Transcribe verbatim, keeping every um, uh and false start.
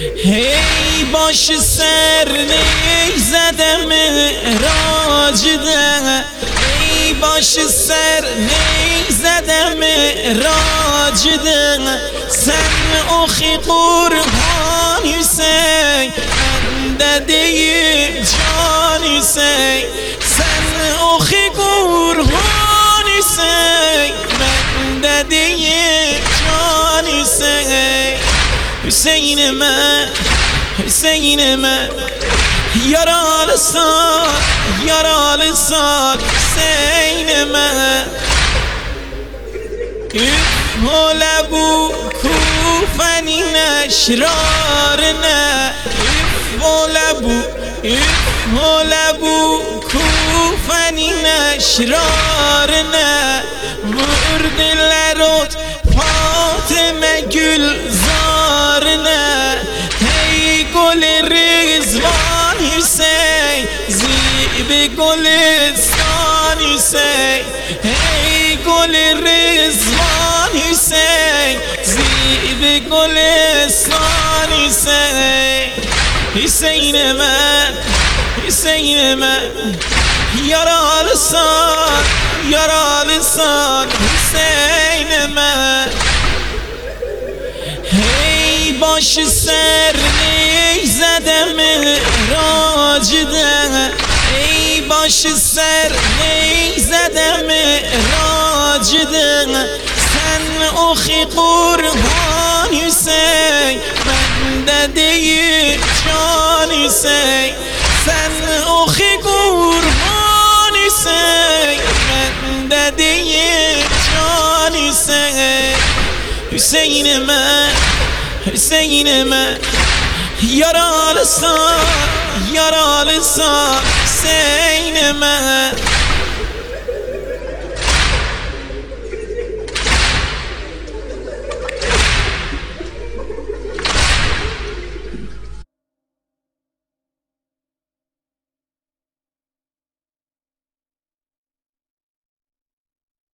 هی باش سر نیزدم راجده، ای باش سر نیزدم راجده، سن اخی قربانی سی دده جانی سی، سن اخی قربانی سی دده جانی سی. حسین من حسین من یارال سال یارال سال حسین من اف لبو کوفنی نشرار نه، اف لبو اف لبو کوفنی نشرار نه، مرد لروت فاطمه گلزار نه، هی گل رضوان حسین زیب گلستان حسین، هی گل رضوان حسین زیب گلستان حسین. حسین من حسین من یارال سال یارال سال حسین من. هی باش سر نیزدم راجده، ای باش سر نیزدم راجده، سن اخی قربانی سی دده جانی سی، سن اخی قربانی سی دده جانی سی. حسین من حسین من یارال سال یارال سال حسین من.